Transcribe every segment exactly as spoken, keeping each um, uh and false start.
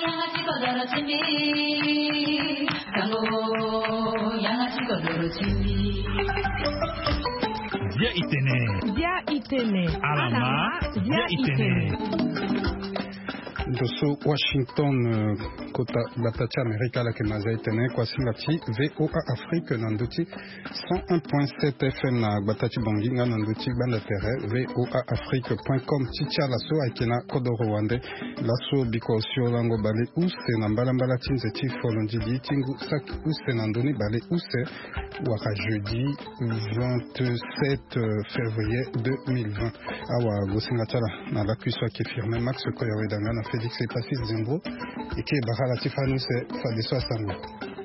Dia Itene. Dia Itene. Alama. Dia Itene. Dosso Washington kota batati Amerika la kemaza itene kwa singati V O A Afrique nanduti cent un point sept F M na batati bonginga nanduti banda terre V O A Afrique point com ticha laso akena kodoro wande laso biko sio lango bale use na mbala mbala tinze tifo londili tingu sak use nandoni bale use waka jeudi vingt-sept février deux mille vingt awa gosingatala na la cuisse qui firme Max Koyore danga na Félix et Patrice Zimbro et qui Barala Tifano c'est Fadeso Sango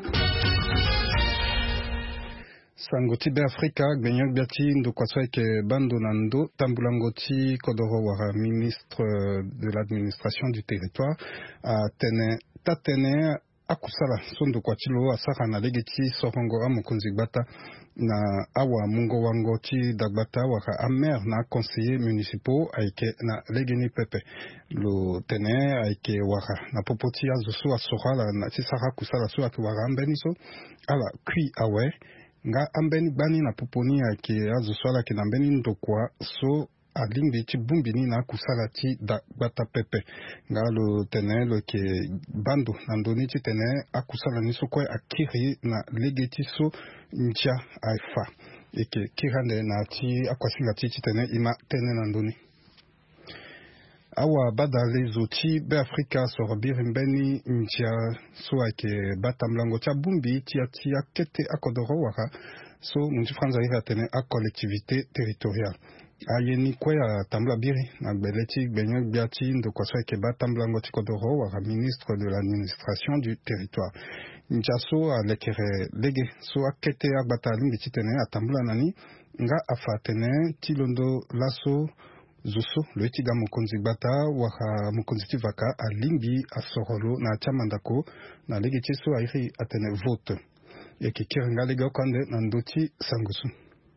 Sango Tibe Africa Gbenyok Biati ndo kwaswa ke bando nando tambulangoti Kodoro wara ministre de l'administration du territoire a tene tatene akusala sondo kwa chilo asaka na legeti sorongo amukunzi bata na awa mungo wango ti dagbata waka amer na conseiller municipaux aike na legeni pepe lo tene aike waka na popoti azusu asohala na tisaka kusala so ake waka ambeni so ala kui awe nga ambeni bani na poponi aike azusu ala ke na ambeni ndokwa so alimbi ti bumbini na kusala ti dagbata pepe nga lo tene lo ke bando na ndoni ti tene akusala ni so kwe akiri na legeti so ntia aifa eke kirande na ti akwasinga ti ti tene ima tene na ndoni awa bada lezo ti be Afrika so biri mbeni ntia so ake batamlango tia bumbi ti ati akete akodoro waka so munti franza ira tene a collectivité territoriale ayeni kwe a tambla biri na gbeleti gbenyo biati ndo kwaswa ke batamlango ti kodoro waka ministre de l'administration du territoire njaso a lekere lege so akete agbata lingi ti tene atambula nani nga afa tene ti londo laso zuso lo etiga mokonzi gbata waka mokonzi ti vaka alingi asorolo na tia mandako na lege ti so airi atene vote yeke kiringa lege okande na ndoti sangusu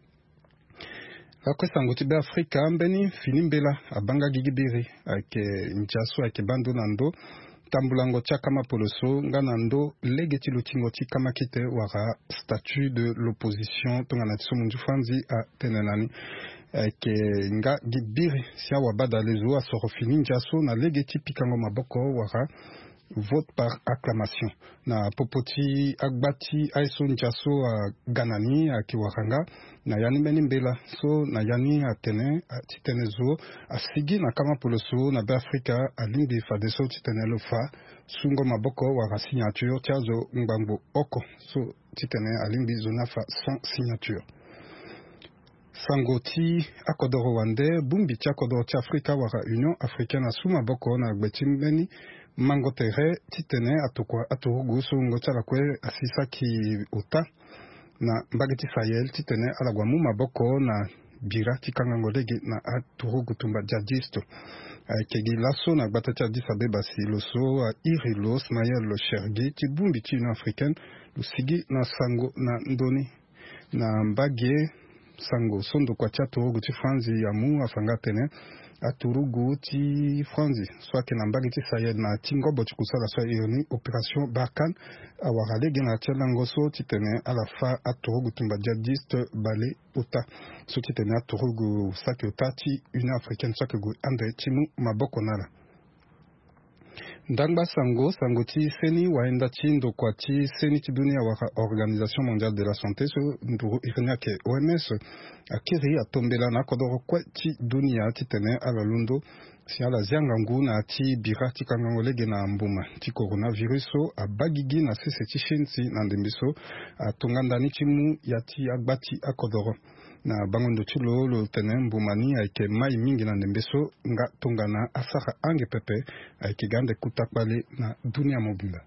akwe sango ti be Afrika mbeni fini mbela abanga gigibiri ake njaso ake bando na ndo tambulango tia kama poloso nga na ndo lege ti lutingo ti kama kite waka statut de l'opposition tongana ti so mundu fanzi a tene nani ke nga gibiri si awa bada lezo asoro fini njaso na lege ti pikango maboko waka vote par acclamation na popoti agbati aiso njaso a ganani a kiwakanga na yani meni mbela so na yani atene titene zo asigi na kama poloso na be Afrika alimbi fadeso titene lo fa sungo maboko waka signature tiazo ngbango oko so titene alimbi zona fa sans signature sango ti akodoro wande bumbi ti akodoro ti Afrika waka Union Africaine asuma boko na gbeti mbeni mango tere titene atokwa atorugo so ngota la kwe asisa ki ota na mbageti Sahel titene alagwa mu maboko na bira tikanga ngolege na atorugo tumba jadisto kegi laso na gbata ti Addis Abeba si loso a irilo Smaïl lo Chergi ti bumbi ti Union Africaine lo sigi na sango na ndoni na mbage sango sondo kwa tia torugo ti Franzi ya mu afanga tene aturugu ti Franzi soit ke na mbagi ti Sahel na tingobo ti kusala so ioni opération Barkhane awara lege na tia lango so ti tene ala fa aturugu tumba jihadiste bale ota so ti tene aturugu sake ota ti Union Africaine sake gu ande ti mu maboko nala ndangba sango sango ti seni waenda ti ndokwa ti seni ti dunia waka Organisation mondiale de la santé so nduru irenia ke O M S akiri atombela na kodoro kwe ti dunia ti tene ala lundo si ala ziangangu na ti bira ti kangango lege na mbuma ti coronavirus so abagigi na sese ti shensi na ndembe so atongandani ti mu ya ti agbati akodoro na bangondo ti lo lo tene mbumani ayeke mai mingi na ndembe so nga tongana asara ange pepe ayeke gande kutakpale na dunia mobimba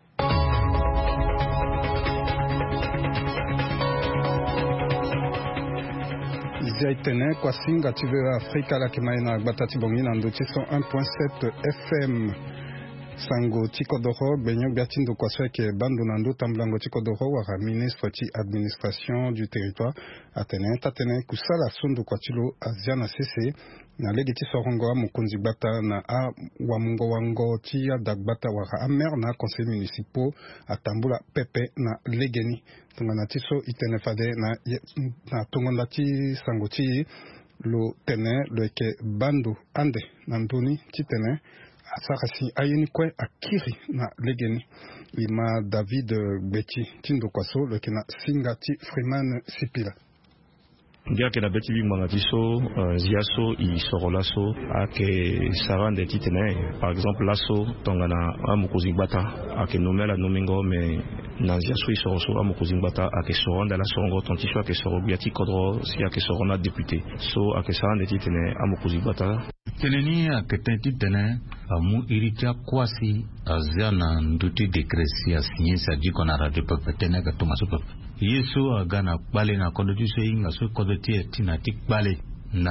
zia itene kwa singa ti ve Afrika la kimai na gbata ti bongi na ndo ti cent un point sept F M sango ti kodoro gbenyo biati ndo kwa sweke bando na ndo tamblango ti kodoro waka ministre ti administration du territoire atene tatene kusala sondo kwa tilo azia na sese na legi ti sorongo mukunzi gbata na a wamungo wango ti adagbata waka a maire na conseil municipal atambula pepe na legeni tongana ti so itene fade na, na tongonda ti sango ti lo tene lo yeke bandu ande na nduni ti tene asarasi ayeni kue akiri na legeni ima David Gbeti ti ndokwaso lo yeke na singa ti Freeman Sipila. Dia ke na beti bi manga tiso ziaso i sorolaso ake sarande titene par exemple laso tongana amukuzi gbata ake nomela nomingo me na ziaso i soroso amukuzi gbata ake soronda la sorongo tontiso ake soro biati kodro si ake sorona député so ake sarande titene amukuzi gbata teneni ake titene amu iritia kwasi aziana nduti dekresi asinye sadi kona radio pepe tene ka tomaso pepe yesu agana kpale na kodoti so inga so kodoti tina tikpale na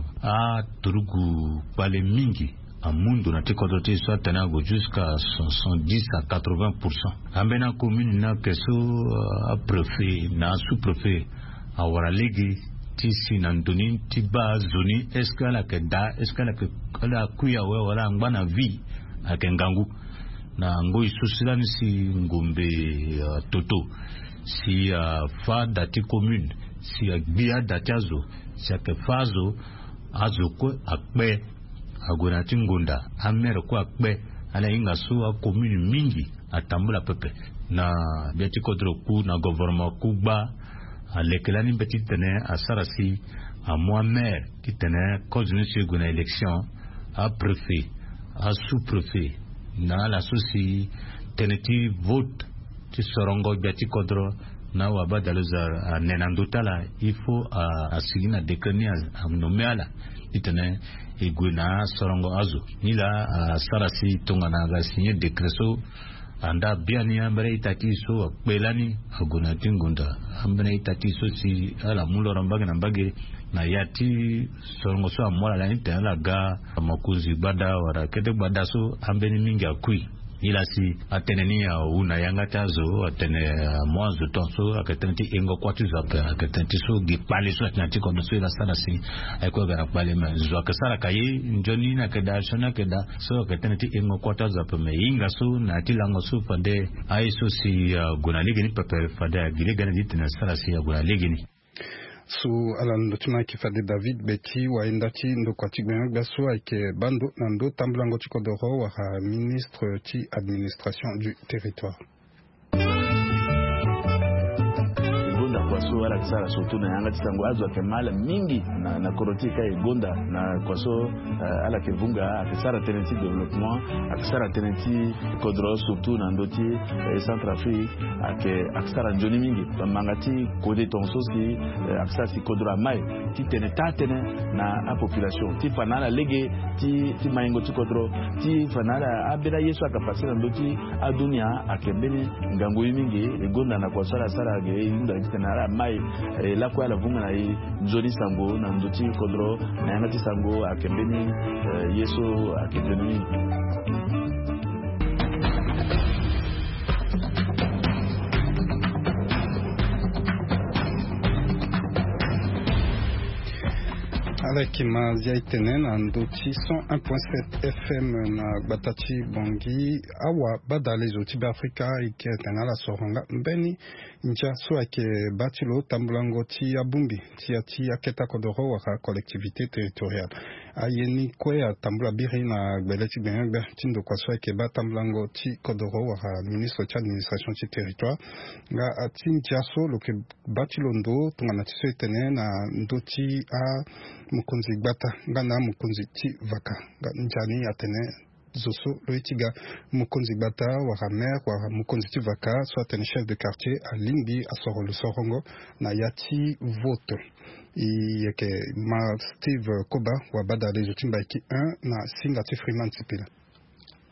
a turugu kpale mingi a mundu na tikodoti so tena go jusqu'à soixante-dix à quatre-vingts pour cent ambena commune na keso a préfet na sous-préfet a wara legi tisi na ndoni tiba zoni eskala ke da eskala ke kala kuya we wala ngana vi akengangu na ngoi susilani si ngombe uh, toto si uh, fa dati commune si uh, bia dati azo si ake fazo azo ko akpe agona tingonda amere ko akpe ala inga so a commune mingi atambula pepe na biati kodro ku na gouvernement ku ba alekelani beti tene asarasi a moi maire qui tene kozuni si gona élection a préfet a sous-préfet na la sosi teneti vote ti sorongo biati kodro na waba daluza a nenandutala il faut a asigina dekani a nomeala itene iguna sorongo azo nila a sarasi tongana ga signer décret anda biani ambere itati so belani aguna tingunda ambere itati so si ala mulo rambage na mbage na yati sorongo so amwala la intela ga makuzi bada wara kete bada so ambeni mingi akui ila si ateneni ya una yanga tazo atene mwanzo tonso akatenti engo kwatu za akatenti so gipali so atenti kondo so ila sana si aiko gara pale ma zo akasara kayi njoni na keda shona keda so akatenti engo kwatu za peme inga so na tilango so pande aiso si uh, guna ligini pepe fada gile gana ditina sana si uh, guna ligini su alan tuna kifade David Beti wa indati ndo kwa tigbenga gaso ake bando nando tamblango chikodoro wa ministre ti administration du territoire. Kwaso wala kisara sotu na yanga tisango azo akemala mingi na, na korotika egonda na kwaso uh, ala kevunga akisara teneti development akisara teneti kodro surtout na ndoti eh, Centrafrique ake akisara njoni mingi mangati kode tonso si eh, akisara si kodro amai ti tene tatene na a population ti fanala lege ti ti maingo ti kodro ti fanala abira yesu akapasi na ndoti adunia akembeni ngango mingi egonda na kwasara sara ge inda tena mai la kwa la vunga na nzoni sango na ndoti kodro na yangati sango akembeni yeso akembeni avec Mazia Itenen andoti cent un point sept F M na Batati Bongi awa bada les outils d'Africa ike tenala soronga mbeni nja so ake batilo tambulango ti abumbi ti ati aketa kodoro waka collectivité territoriale ayeni kwe tambula biri na gbeleti gbenga tindo kwa so ake batambulango ti kodoro waka ministre ti administration ti territoire nga ati nja so loke batilo ndo tongana ti so itene na ndoti a mukunzi gbata ngana mukunzi ti vaka njani atene zoso loitiga mukunzi gbata wara maire wara mukunzi ti vaka so atene chef de quartier a limbi a soro le sorongo na yati vote i yeke ma Steve Koba wa bada les utimba ki un na singa ti Freeman Sipila.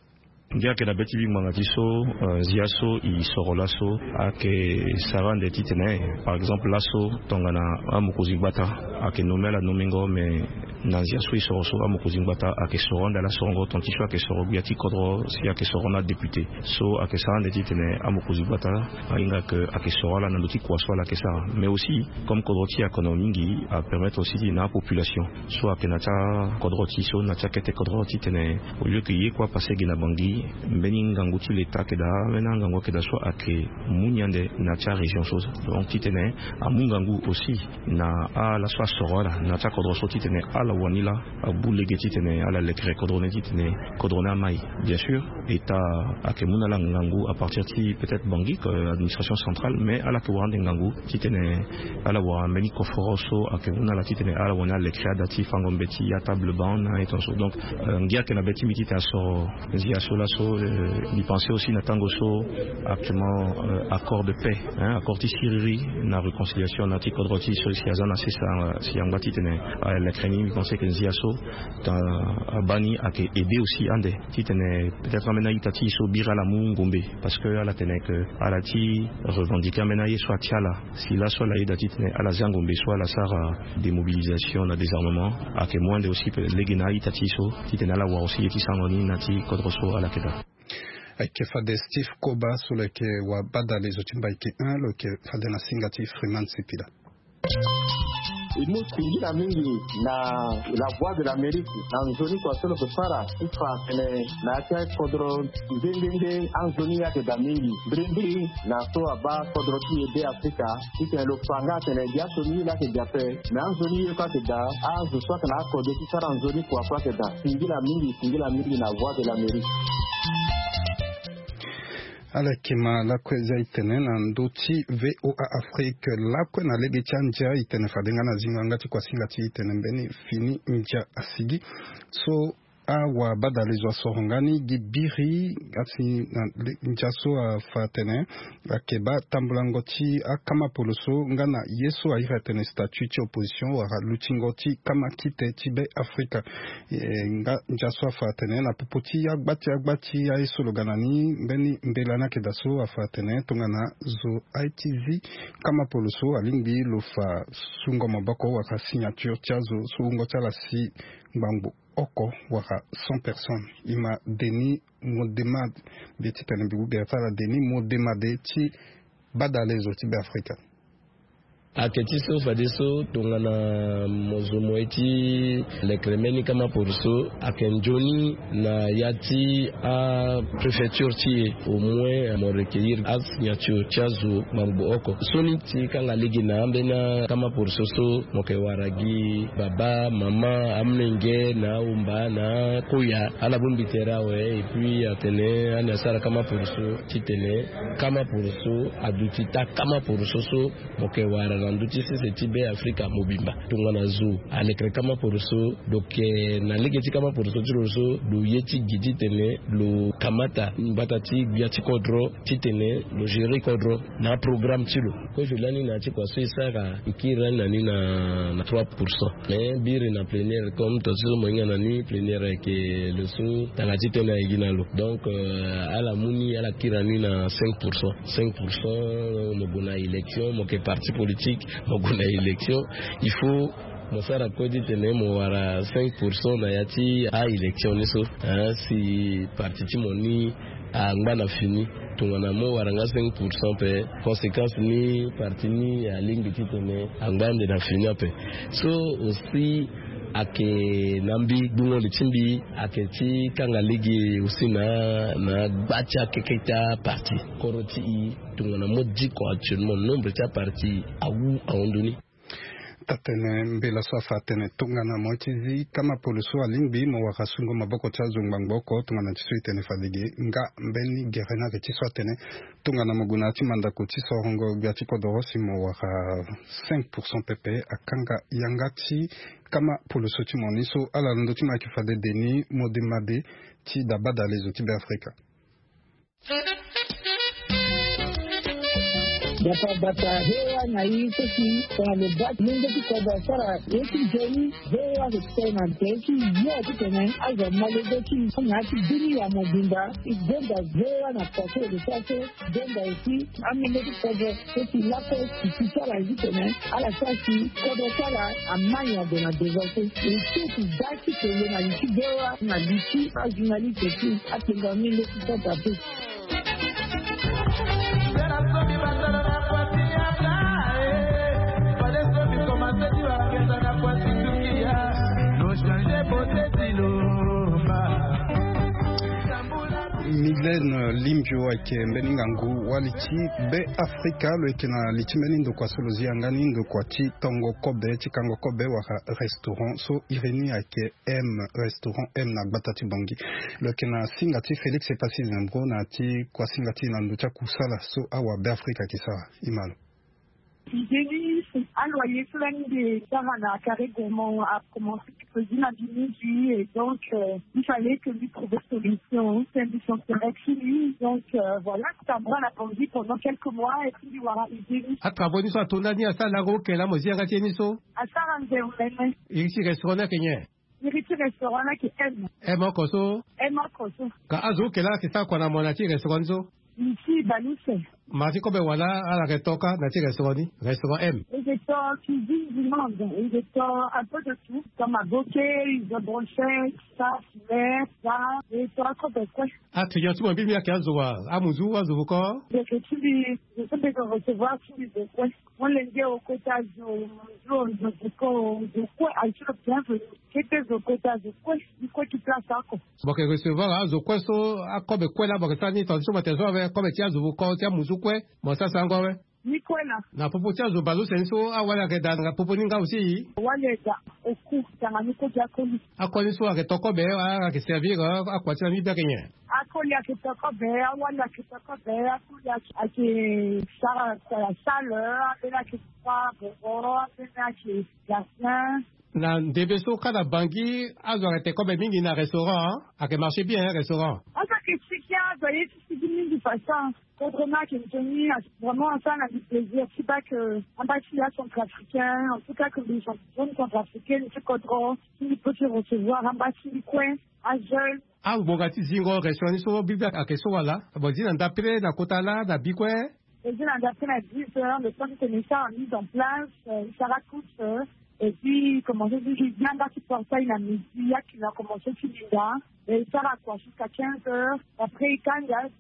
ngia ke na beti bi manga tiso ziaso i sorolaso ake sarande titene par exemple laso tongana amukuzi bata ake nomela nomingo me na ziaso i soroso amukuzi bata ake soronda la sorongo tontisho ake sorogu yati kodro si ake sorona député so ake sarande titene amukuzi bata inga ke ake sorola na ndoti kwaso la ke sara mais aussi comme kodroti économique à permettre aussi na population so ake na ta kodroti so na ta kete kodroti tene au lieu que y quoi passer gina bangi mbeni nganguti l'état keda mena ngango keda so ake munyande na ta région chose donc titene a mungangu aussi na a la so sorola na ta kodro so titene a la wanila a boulege titene a la lekre kodrone titene kodrona mai bien sûr état ake munala ngangu à partir de peut-être bangi administration centrale mais à la kwande ngangu titene à la wa mbeni koforoso ake munala titene a la wana lekre dati fangombeti ya table bande et tout ça donc ngia ke na beti mitita so ngia so la so y penser aussi na tango so actuellement euh, accord de paix hein accord de Syrie na réconciliation na tikodroti so si azana c'est ça si angati tene la Ukraine penser que ngia so ta bani a aider aussi ande titene peut-être amena itati so bira la mungombe parce que ala tene que ala ti revendiquer amena ye soit tiala si la so la ida titene ala zangombe soit la sara démobilisation na désarmement a que moins de aussi legena itati so titene ala wa aussi yeti sangoni na ti kodroso ala keda ake fade Steve Koba sur le ke wa bada les otimba ike un le ke fade na singati Freeman Sipila Imu singira mingi na la voix de l'Amérique anzoni kwa solo kupara ifa kene na kia kodro ndenge anzoni yake da mingi brindi na so aba kodro ki ede Afrika ike lo panga kene dia so ni la ke jape na anzoni kwa ke da anzo so kana kodro ki sara anzoni kwa kwa ke da singira mingi singira mingi na voix de l'Amérique alakima lakweza itene na ndoti V O A Afrique lakwe na lege chanja itene fadenga na zinga ngati kwa singati itene mbeni fini nja asigi so awa badalizwa sorongani gibiri ati njaso afatene akeba tambulangoti akama poloso ngana yeso airatene statut ci opposition wara lutingoti kama kite tibe Afrika e, nga njaso afatene na popoti agbati agbati aisolo ganani mbeni mbelana kedaso afatene tongana zo I T V kama poloso alingi lofa sungo mabako waka signature tiazo sungo tala si Bambo oko waka cent personnes ima deni modema beti tanembigu bertala deni modema de ti badalezo ti be Afrika aketiso fadeso tongana mozomo eti lekremeni kama porso akenjoni na yati a préfecture ti au moins mo recueillir a signature chazo mambo oko soni ti kanga ligi na ambena kama porso so moke waragi baba mama amnenge na umba na koya ala bon bitera we et puis atene ana sara kama porso ti tene kama porso aduti ta kama porso so moke wara nduti sisi tibe Afrika mobimba tungana zo alekre kama poroso donc na legeti kama poroso tiroso do yeti gidi tene lo kamata batati biati kodro titene lo gérer kodro na programme tilo ko jolani na ti kwa so isaka ikira na ni na na trois pour cent mais biri na plénière comme to so mo ngana ni plénière ke le so tangati tene igina lo donc euh, ala muni ala kirani na cinq pour cent cinq pour cent mo bona élection mo ke parti politique moguna élection il faut mosara kodi tene mo wara cinq pour cent na yati a élection niso hein, si parti ti moni a ngana fini tungana mo wara nga cinq pour cent pe conséquence ni parti ni a lingi ti tene angande na fini pe so aussi ake nambi dungo lichimbi ake ti kanga ligi usina na bacha keketa parti koroti i tungana modi ko actuellement nombre ta parti awu aondoni tatene mbela safa tene tungana motizi kama poluso alingbi mo wakasungo maboko chazo ngbangoko tungana tisui tene fadige nga mbeni gerena ke tiswa tene tungana moguna ti mandako ti sorongo gati kodorosi mo waka cinq pour cent pp akanga yangati kama poluso ti moniso ala ndo ti ma ki fade deni modemade ti dabada les outils d'Afrique. bata bata hewa na hii sisi kwa lebaki mungu kwa sara yeki jeni hewa kutena teki yote tena aza malebeki na kidini ya mobimba igenda hewa na kwa de sase denda ici amene kwa sisi lapo kisara tena ala sasi kwa sara amanya de na devote et tout daki que na likidewa na liki ajunalite tu atengami le kitatape. Mylène Limbio ake mbeningangu walichi be Afrika lo eke na lichimeni ndo kwa solozi angani ndo kwa chi tongo kobe chi kango kobe waka restaurant so ireni ake M restaurant M na batati bongi lo eke na singati Felix Epasi Zembro na ti kwa singati na ndo cha kusala so awa be Afrika kisawa imalo. Denis Aloyer de Sarana Carré Gourmand a commencé à faire la dynamique et donc euh, il fallait que lui trouve une solution. C'est un mission correct chez lui. Donc euh, voilà, Tambra l'a conduit pendant quelques mois et puis voilà, il dit. À travers nous, à ton année à Salago, qu'elle a mosé à Gatieniso. À Sarandé, on l'aime. Et ici, restaurant à Kenya. Il y a un restaurant là qui aime. Aime encore ça. Aime encore ça. Quand Azo, qu'elle a, c'est ça qu'on a mon attiré restaurant ça. Ici, Balousse. Marti comme voilà à la retoka na ti restaurant restaurant M. Ils étaient cuisine du monde. Ils étaient un peu de tout. Comme à Bokeh, ils ont broché, ça, filet, ça. Et ça, trop de quoi. Ah, tu viens tout mon bébé à Kazoua. À Mouzou, à Zoukor. Je suis je suis de recevoir tous les deux. On les dit au côté de Mouzou, de quoi, de quoi, à ce bienvenue. Qu'est-ce au côté de quoi, du quoi tu places ça, quoi. Bon, que recevoir à Zoukor, à comme quoi là, bon, ça n'est pas sur ma maison avec comme tu as Zoukor, tu as Mouzou. Moi ça c'est encore ouais. Nicolas. Na popo tia zo bazo senso awala ke danga popo ninga aussi. Wale da oku tanga niko ja koli. Akoli so ke toko be a ke servir a kwa tia mi be kenye. Akoli ke toko be awala ke toko be akoli ake sara la salle abela ke pa bo abela ke gassin. Na debeso kada bangi azo ke toko be mingi na restaurant a ke marché bien restaurant. Aka ke chikia doye tu dis mingi façon. Autrement, qui est tenu vraiment ça a du plaisir. C'est pas que un bâtiment centrafricain, en tout cas que les gens centrafricains, c'est qu'on qui peut se recevoir un bâtiment coin, un jeune. Ah, bon, gati zingo restaurant so bibia akeso wala. Bon, zina ndapre na kotala na bikwe. Zina ndapre na dix heures, le temps que ça a mis en place, ça raconte. Et puis, comment je dis, j'ai bien bâti pour ça, il a mis, il a qui a commencé sur l'Inda. Et ça a quoi, jusqu'à quinze heures. Après, quand il y a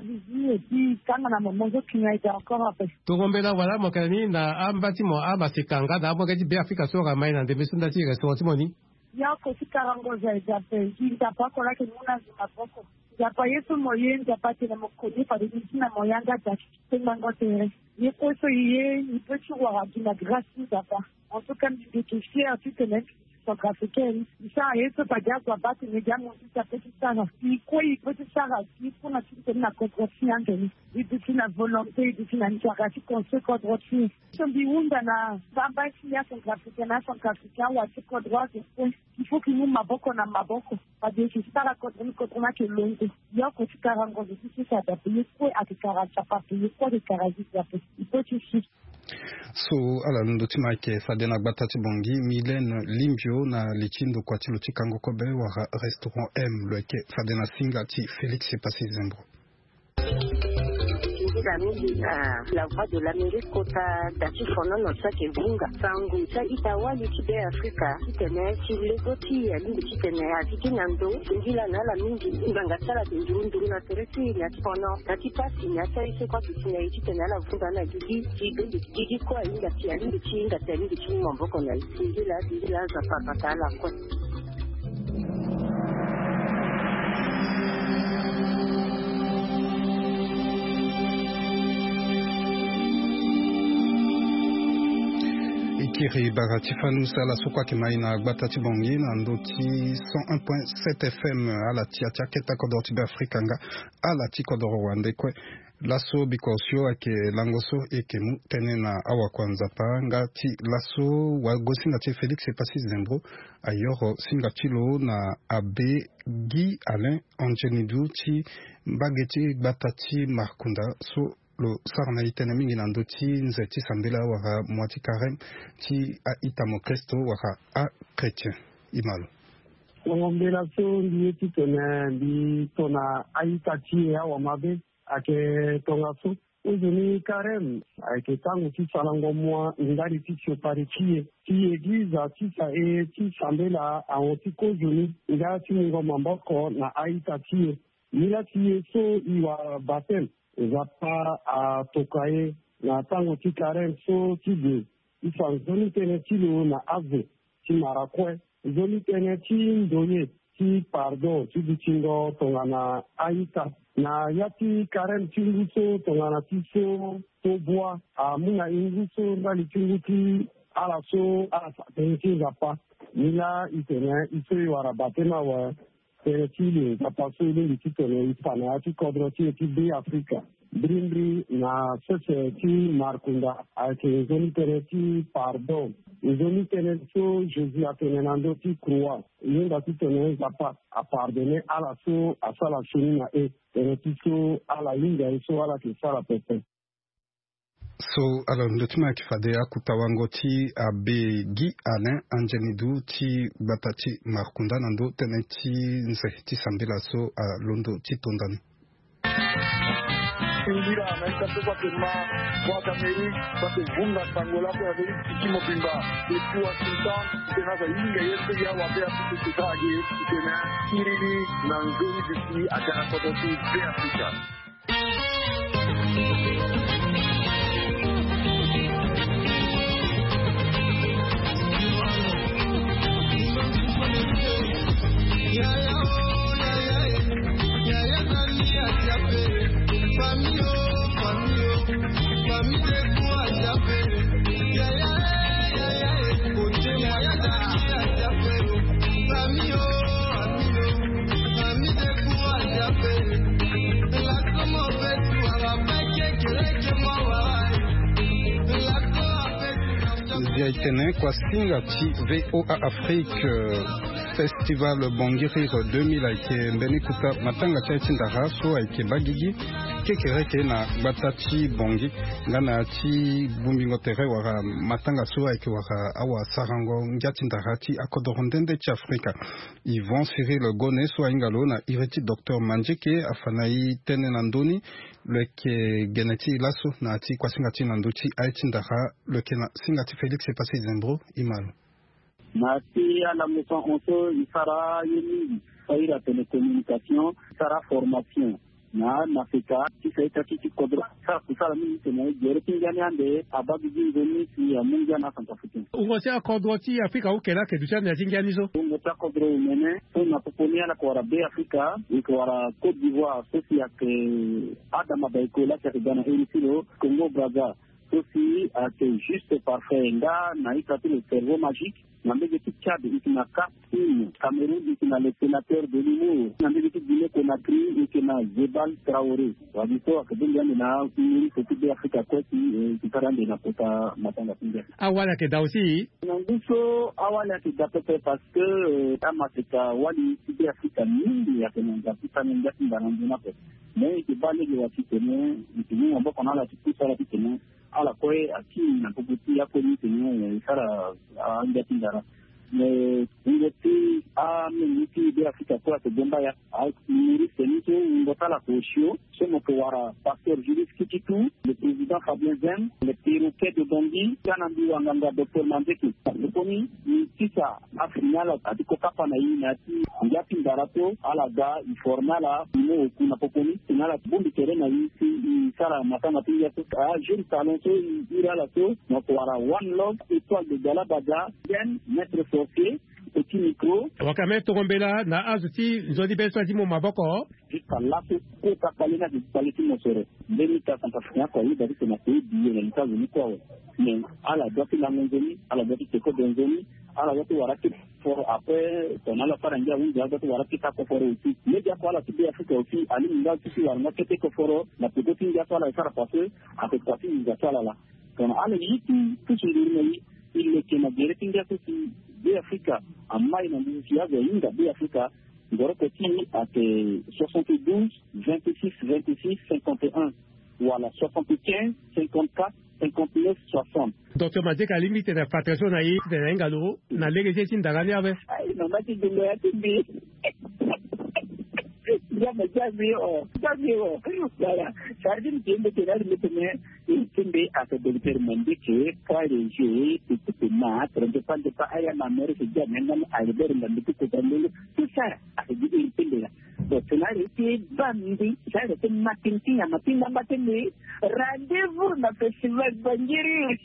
et puis quand on a mon qui a été encore après. Togombela wala mokani na ambati mo aba sekanga na mo gadi be Afrika so ga mai na de mesunda ti restaurant moni. Ya ko si karango za ja pe ki ta pa ko la ke muna za poko. Ya pa yeso moyen ja pa te na mokoni pa de ni na moyanga ja te mango tere. Ye ko so ye ni peut tu voir qui la grâce da pa. En tout cas du défier à tout le centrafricaine. Ça est ce pas dire quoi battre les gars mon ça peut ça. Il quoi il peut ça il faut na tout na contre-fille en demi. Il peut la volonté de la initiative qu'on se contre-fille. Son biunda na baba si ya centrafricaine na centrafricain ou à ce droit il faut que nous maboko na maboko. Pas de c'est ça la contre contre na que longue. Il y a que karango de tout ça d'appeler quoi à karanga pas payer quoi de karagi il faut tu so ala ndo tima ke fadena batati bongi Mylène Limbio na lichindo kwa tilo chikango kobe wa restaurant M le ke fadena singati Félix Epasi Zembro. La mingi la voix de l'Amérique kota dati fono no sa ke bunga sangu sa itawa likide Afrika kitene chilegoti ya lingi kitene atiki nando ngila na la mingi nganga sala ndurunduru na teresi na fono dati pasi na sa ise kwa kitene kitene la vunga na gigi gigi gigi kwa inga tia lingi chinga tia lingi chinga mboko na ngila ngila za papa la kwa. Kiri Baratifanu Sala Sokwa Kimaina Batati Bongi Nandoti cent un point sept F M à la Tiatia Keta Kodorti Afrikanga à la Tikodoro Rwanda kwe laso bikosio ake langoso ekemu tene na awa kwanza pa ngati laso wagosi ngati Félix Epasi Zembro ayoro singatilo na abe Guy Alain Angenidou ti bageti batati Markunda so lo sarna itene mingi nando ti nze ti sambela waka mwati karem ti a itamo Kristo waka a chrétien imalo. Wangambela so ndiye ti tene ndi tona aita ti ya wamabe ake tonga so. Ozoni karem ake tango ti salango mwa ngari ti siopari ti ti egliza ti sa e ti sambela a ti kozoni nga ti ngo mamboko na aita ti mila ti so iwa batem eza pa a tokaye na tango ti karem so ti de ifa zoni tene ti lo na ave ti marakwe zoni tene ti ndoye ti pardon ti bitingo tonga na aita na yati karem ti nguso tonga na ti so to bois a muna nguso ngali ti nguti ala so ala sa tene ti zapa mila itene iso iwara batema wa tene ti le zapa so ile li ti tene ifa na yati kodro ti ti be Afrika Brindri na sese ti markunda ake zoni tene ti pardon zoni tene so Jésus a tene nando ti croix yenda ti tene zapa a pardonner ala so asala suni na e tene ti so ala linga so ala ki sala pepe. So alors ndotima kifade akutawango ti abe Guy Alain Angenidu ti batati markunda nando tene ti nze ti sambela so a londo ti tondani. Indira na ikatoka kema kwa kameri pate vunga tangola kwa veri tikimo bimba etua sultan tena za inga yesu ya wapea tukitaje tena kirili na ngoni bisi akana kodosi be Afrika. Itene kwa singa ti V O A Afrique Festival Bongirir deux mille aike mbeni kuta matanga cha tindara so aike bagigi kekereke na batati bongi ngana ti bumbingo tere wara matanga so aike wara awa sarango ngatindara ti akodorondende ti Afrika Yvon Cyril Gone so ingalo na ireti Docteur Manjeke afanai tene nandoni leke geneti laso na ti kwa singa ti nanduti aitindara leke na singa ti Félix est passé Zembro imalo. Nati à la maison onto isara yeni faira télécommunication isara formation na nafika kisaita kiti kodra sa kusala mimi tena jere pingani ande ababi jingoni si ya munga na Santa Afrika ungo sia kodro ti Afrika ukela ke ducha na jingani zo ungo ta kodro mene tuna poponia la kwa be Afrika iko wara Côte d'Ivoire sosi ya ke Adama Baikola cha Ghana ili silo Congo Braza sosi a ke juste parfait nga na ikati le cerveau magique Nambé qui Tchad, il y a quatre Cameroun, il y a le sénateur de l'Humour. Nambé qui Guinée Conakry, il y a Zebal Traoré. Wabito, Akademia, il y a une petite d'Afrique à côté, qui est de la Pota Matanga. Awala ke da aussi. Nanguso, Awala ke da peut parce que, Amateka, Wali, Sidi Afrika, il y a un gapita, un gapita, un gapita. Mais il y a des gens qui tenaient, il y a des gens qui ont la petite sur la petite main. ala koe aki na kuputi ya kwenye tenye sara anga tindara me ngoti a miniti de Afrika kwa tebomba ya muri senito ngotala koshio somo kwara pasteur Julius Kititu le président Fabien Zem le perroquet de Bongi kana mbiwa nganga Docteur Mandeki lekoni ni tisa afinala atiko kapa na hii na ti ngapi ndarato ala ga informala mo kuna poponi tinala bombi terena hii sara matanga pinga a jeune talent so ira la so no kwara one love étoile de Galabada bien maître Fortier petit micro wakame tokombela na azuti nzodi beso azimo maboko jusqu'à là ko kakalina de qualité mosere limita Santa Afrika kwa hiyo basi na pays bien na États-Unis kwa mais ala doki la ngoni ala doki teko denzoni ala doki waraki for après tonala faranja wingi ala doki waraki ta ko foro aussi media kwa la tibi Afrika aussi ali minga tisi waranga kete ko foro na peko tinga kwa la sara passer avec kwa tinga kwa la donc ala yiti tusi ndiri ile kena gere tinga tusi be Afrika amma ina ndisi ya inga be Afrika ngoro petit à soixante-douze vingt-six vingt-six cinquante et un Voilà, soixante-quinze, cinquante-quatre, cinquante-neuf, soixante. Docteur Manjika limite na patration na yi de ngalo na lege ci ndagani ave. Ay, no mati de ya timbi. Ya me jazi o, jazi o. Voilà, sardine qui me tenait le tenait, il timbi a fait docteur Manjika, quoi de jouer, tout tout ma, pour ne pas de pas à ma mère qui dit même à Albert Manjika tout tout ça, a dit il timbi là. Donc là, il bandi, ça c'est matin, matin, matin, rendez-vous na festival Bangiri.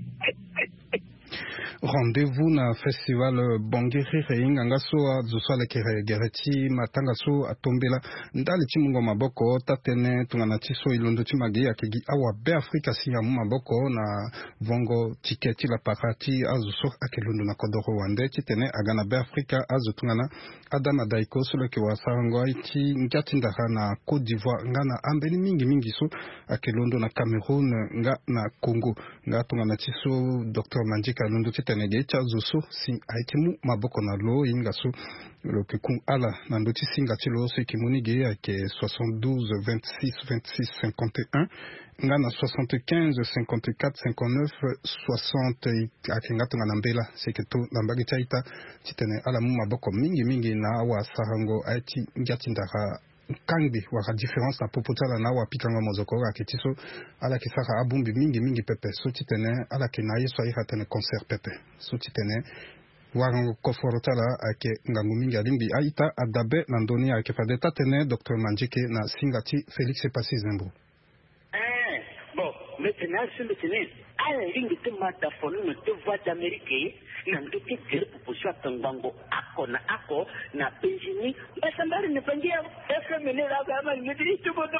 Rendez-vous na festival Bangiri reinga ngaso azusala kere gereti matanga so atombela ndali chimungo maboko tatene tungana chiso ilondo chimagi akigi awa be Afrika si ya maboko na vongo tiketi la parati azuso akelondo na kodoro wande chitene agana be Afrika azutungana adama daiko solo ke wasango aiti ngati ndaka na Côte d'Ivoire ngana ambeni mingi mingi so akelondo na Cameroun nga na Congo nga tungana chiso docteur Manjika londo chitenege cha zuso si aikimu maboko na lo inga so lo ke kun ala na ndoti singa chilo so kimunige ake soixante-douze, vingt-six, vingt-six, cinquante et un nga na soixante-quinze, cinquante-quatre, cinquante-neuf, soixante ake ngato nga nambela seketo nambagi chaita chitene ala mu maboko mingi mingi na wa sarango aiti ngati ndaka kangbi waka différence na popotala na wa pikanga mozoko ga ketiso ala kisaka abumbi mingi mingi pepe so titene ala kinaye so ayika tene concert pepe so titene warango koforotala ake ngangu mingi alimbi aita adabe na ndoni ake fadeta tene docteur Manjike na singati Félix Epasi Zembo. Eh bon maintenant c'est maintenant ala lingi te mata fonu no te voix d'Amérique na ndoki gere proposition tangango ako na ako na Benjini basambari ne pangia efe menela kama ngidi tubodo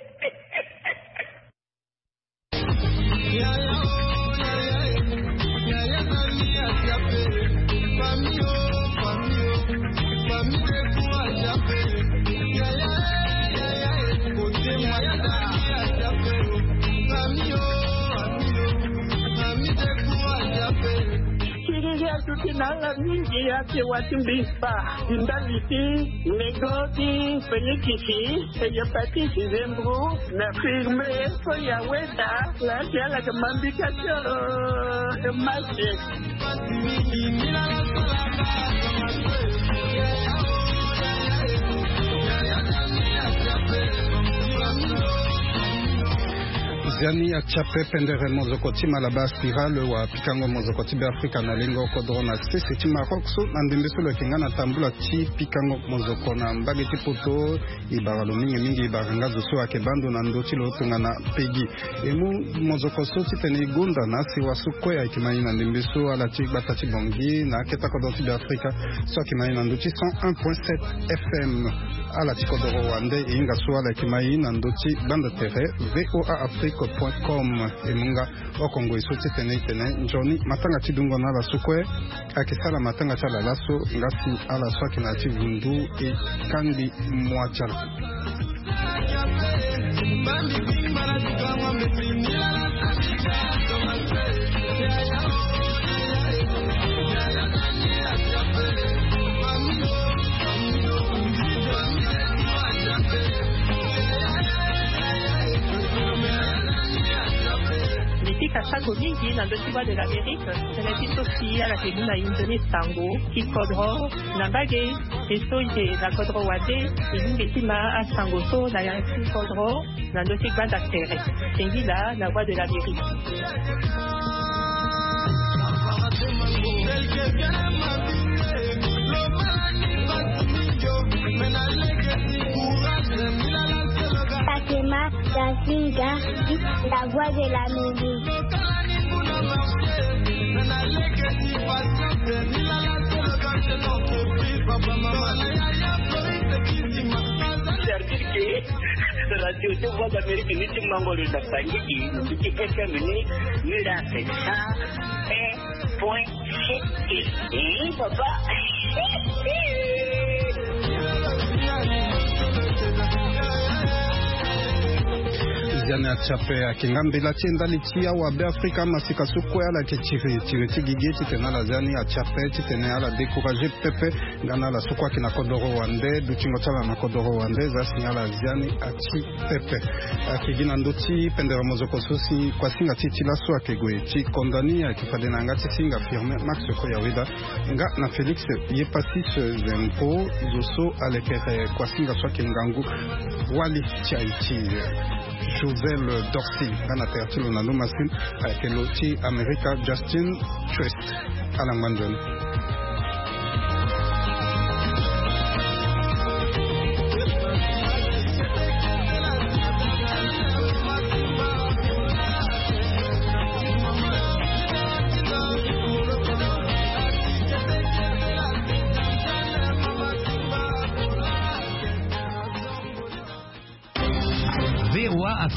ya ya ya ya ya familia jape famio famio famile kwa jape ya ya ya ya kote maya ya jape famio famio famile kwa jape ya tukinala mingi yake watimbisa indaliti negoti fenikisi eyapatisi zembru na firme so ya weta la tiala kamambika choro emase Ziani ya chape pendere mozokoti malaba spirale wa pikango mozokoti be Afrika na lingo kodrona sese ti Maroc so nandembeso lo kinga na tambula ti pikango mozoko na mbage ti poto ibaralo mingi mingi ibaranga zo so akebando na ndoti lo tunga na pegi emu mozoko so ti tene gonda na si wasu koya ikimai na ndembeso ala ti bata ti bongi na keta kodoti be Afrika so akimai na ndoti cent un point sept F M ala ti kodoro wande inga so ala ikimai na ndoti banda tere V O A Afrique point com emunga okongo isoti tene tene njoni matanga tidungo na la sukwe akisala matanga chala laso ngasi ala swaki na tivundu e kandi mwachala Kasago mingi na ndoki de l'Amérique, tene aussi à la keguna indone tango, ki kodro, na bage, eso ite na kodro wade, ilinge tima a tango so na ya ki kodro, na ndoki banda tere. Tengi la la voix de l'Amérique. Fatima Dasinga, la voix de l'Amérique. Radio de voix d'Amérique ni ti mangolo da pangiki ni ti F M ni ni da ça et point et papa ziani achape akingambela tienda litia wa be Afrika masika sukwe ala ke tire tire tigigi titena la ziani achape titena ala décourager pepe ngana la sukwa kina kodoro wande duchingo tala na kodoro wande za signala ziani achi pepe akigina ndoti pendera mozoko sosi kwa singa titi la so akegwe ti kondani akifade na ngati singa firme Max Koyawida nga na Felix yepasi ce zempo zoso alekere kwa singa so kengangu wali chaiti Jovel Dorsey kana pertulo na no masin akelo ti America Justin Trust ala mandon